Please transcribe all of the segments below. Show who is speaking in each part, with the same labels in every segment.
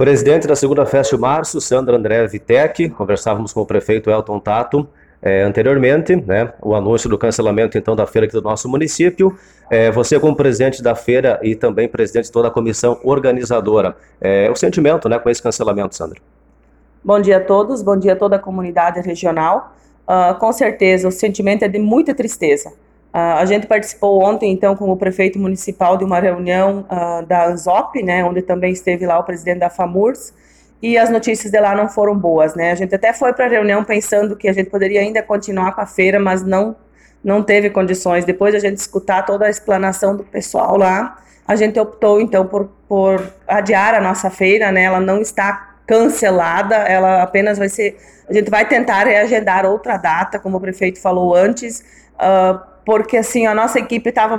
Speaker 1: Presidente da Segunda Fest Março, Sandra André Vitec, conversávamos com o prefeito Elton Tato anteriormente, né, o anúncio do cancelamento então da feira aqui do nosso município. Você como presidente da feira e também presidente de toda a comissão organizadora, o sentimento, né, com esse cancelamento, Sandra?
Speaker 2: Bom dia a todos, bom dia a toda a comunidade regional. Com certeza, o sentimento é de muita tristeza. A gente participou ontem, então, com o prefeito municipal de uma reunião da ANZOP, né, onde também esteve lá o presidente da FAMURS, e as notícias de lá não foram boas, né? A gente até foi para a reunião pensando que a gente poderia ainda continuar com a feira, mas não teve condições. Depois de a gente escutar toda a explanação do pessoal lá, a gente optou, então, por adiar a nossa feira, né? Ela não está cancelada, ela apenas vai ser... A gente vai tentar reagendar outra data, como o prefeito falou antes, porque, assim, a nossa equipe estava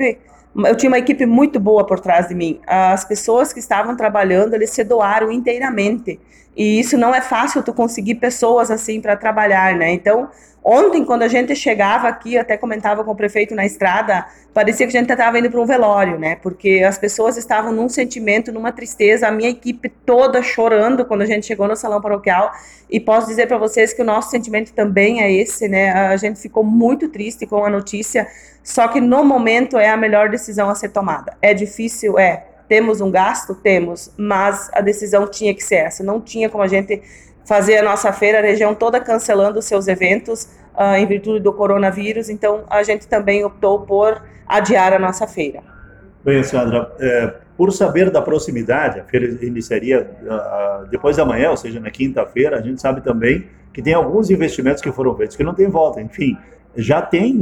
Speaker 2: eu tinha uma equipe muito boa por trás de mim. As pessoas que estavam trabalhando, eles se doaram inteiramente. E isso não é fácil, tu conseguir pessoas assim para trabalhar, né? Então, ontem, quando a gente chegava aqui, até comentava com o prefeito na estrada, parecia que a gente estava indo para um velório, né? Porque as pessoas estavam num sentimento, numa tristeza, a minha equipe toda chorando quando a gente chegou no salão paroquial. E posso dizer para vocês que o nosso sentimento também é esse, né? A gente ficou muito triste com a notícia, só que no momento é a melhor decisão a ser tomada. É difícil, temos um gasto? Temos, mas a decisão tinha que ser essa. Não tinha como a gente fazer a nossa feira, a região toda cancelando os seus eventos em virtude do coronavírus, então a gente também optou por adiar a nossa feira.
Speaker 3: Bem, Sandra, por saber da proximidade, a feira iniciaria depois da manhã, ou seja, na quinta-feira. A gente sabe também que tem alguns investimentos que foram feitos que não tem volta, enfim, já tem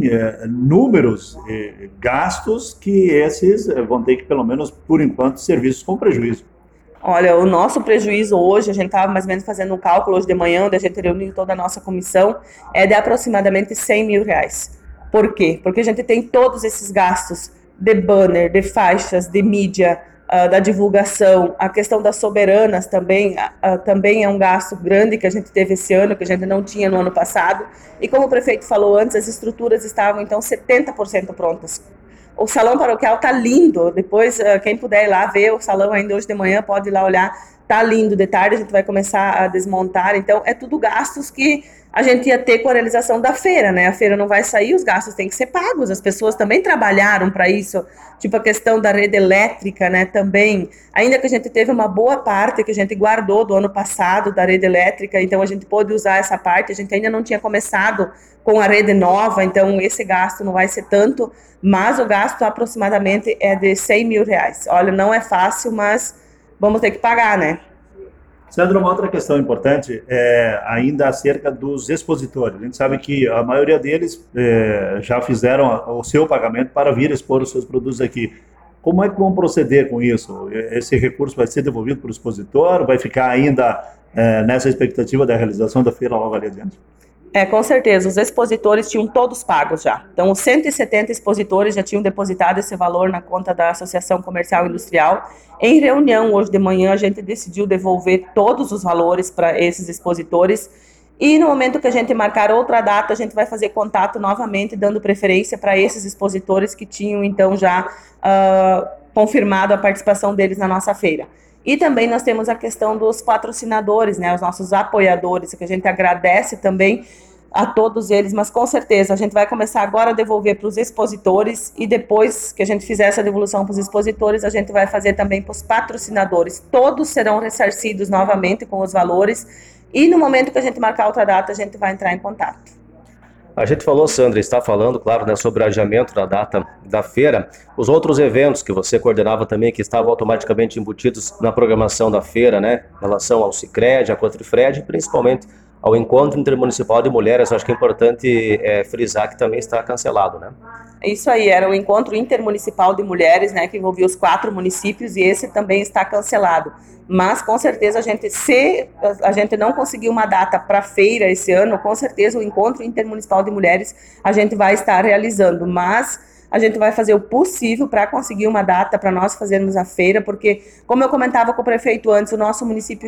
Speaker 3: números gastos que esses vão ter que, pelo menos por enquanto, ser vistos com prejuízo.
Speaker 2: Olha, o nosso prejuízo hoje, a gente estava mais ou menos fazendo um cálculo hoje de manhã, onde a gente reuniu toda a nossa comissão, é de aproximadamente R$100 mil. Por quê? Porque a gente tem todos esses gastos de banner, de faixas, de mídia, da divulgação, a questão das soberanas também é um gasto grande que a gente teve esse ano, que a gente não tinha no ano passado, e como o prefeito falou antes, as estruturas estavam então 70% prontas. O salão paroquial tá lindo, depois quem puder ir lá ver o salão ainda hoje de manhã, pode ir lá olhar, tá lindo. De tarde a gente vai começar a desmontar, então é tudo gastos que a gente ia ter com a realização da feira, né? A feira não vai sair, os gastos têm que ser pagos, as pessoas também trabalharam para isso, tipo a questão da rede elétrica, né, também, ainda que a gente teve uma boa parte que a gente guardou do ano passado da rede elétrica, então a gente pôde usar essa parte, a gente ainda não tinha começado com a rede nova, então esse gasto não vai ser tanto, mas o gasto aproximadamente é de R$100 mil. Olha, não é fácil, mas vamos ter que pagar, né?
Speaker 3: Sandra, uma outra questão importante é ainda acerca dos expositores. A gente sabe que a maioria deles já fizeram o seu pagamento para vir expor os seus produtos aqui. Como é que vão proceder com isso? Esse recurso vai ser devolvido para o expositor? Vai ficar ainda nessa expectativa da realização da feira logo ali adiante?
Speaker 2: Com certeza, os expositores tinham todos pagos já. Então, os 170 expositores já tinham depositado esse valor na conta da Associação Comercial e Industrial. Em reunião, hoje de manhã, a gente decidiu devolver todos os valores para esses expositores. E no momento que a gente marcar outra data, a gente vai fazer contato novamente, dando preferência para esses expositores que tinham, então, já confirmado a participação deles na nossa feira. E também nós temos a questão dos patrocinadores, né, os nossos apoiadores, que a gente agradece também a todos eles, mas com certeza a gente vai começar agora a devolver para os expositores e depois que a gente fizer essa devolução para os expositores, a gente vai fazer também para os patrocinadores. Todos serão ressarcidos novamente com os valores e no momento que a gente marcar outra data, a gente vai entrar em contato.
Speaker 1: A gente falou, Sandra, está falando, claro, né, sobre o adiamento da data da feira. Os outros eventos que você coordenava também, que estavam automaticamente embutidos na programação da feira, né, em relação ao Sicredi, à Cotrifred, principalmente ao Encontro Intermunicipal de Mulheres, acho que é importante frisar que também está cancelado, né?
Speaker 2: Isso aí, era o Encontro Intermunicipal de Mulheres, né, que envolvia os 4 municípios, e esse também está cancelado. Mas, com certeza, se a gente não conseguir uma data para a feira esse ano, com certeza o Encontro Intermunicipal de Mulheres a gente vai estar realizando, mas a gente vai fazer o possível para conseguir uma data para nós fazermos a feira, porque, como eu comentava com o prefeito antes, o nosso município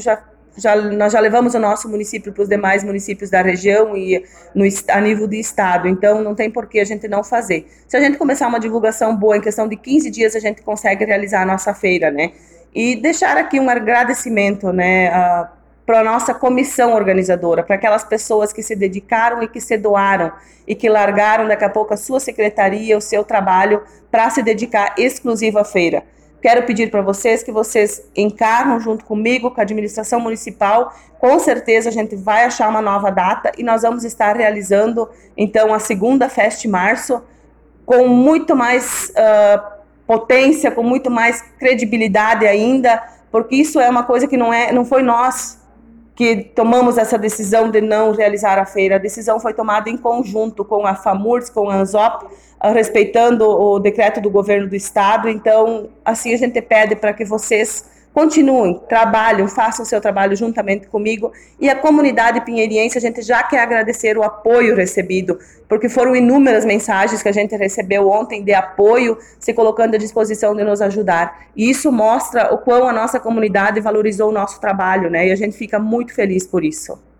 Speaker 2: nós já levamos o nosso município para os demais municípios da região e a nível de estado, então não tem por que a gente não fazer. Se a gente começar uma divulgação boa, em questão de 15 dias a gente consegue realizar a nossa feira, né? E deixar aqui um agradecimento, né, para a nossa comissão organizadora, para aquelas pessoas que se dedicaram e que se doaram e que largaram daqui a pouco a sua secretaria, o seu trabalho, para se dedicar exclusivo à feira. Quero pedir para vocês que vocês encarnem junto comigo, com a administração municipal. Com certeza a gente vai achar uma nova data e nós vamos estar realizando, então, a segunda Fest Março com muito mais potência, com muito mais credibilidade ainda, porque isso é uma coisa que não foi nós que tomamos essa decisão de não realizar a feira. A decisão foi tomada em conjunto com a FAMURS, com a ANZOP, respeitando o decreto do governo do estado. Então, assim, a gente pede para que vocês continuem, trabalhem, façam o seu trabalho juntamente comigo. E a comunidade pinheiriense, a gente já quer agradecer o apoio recebido, porque foram inúmeras mensagens que a gente recebeu ontem de apoio, se colocando à disposição de nos ajudar. E isso mostra o quão a nossa comunidade valorizou o nosso trabalho, né? E a gente fica muito feliz por isso.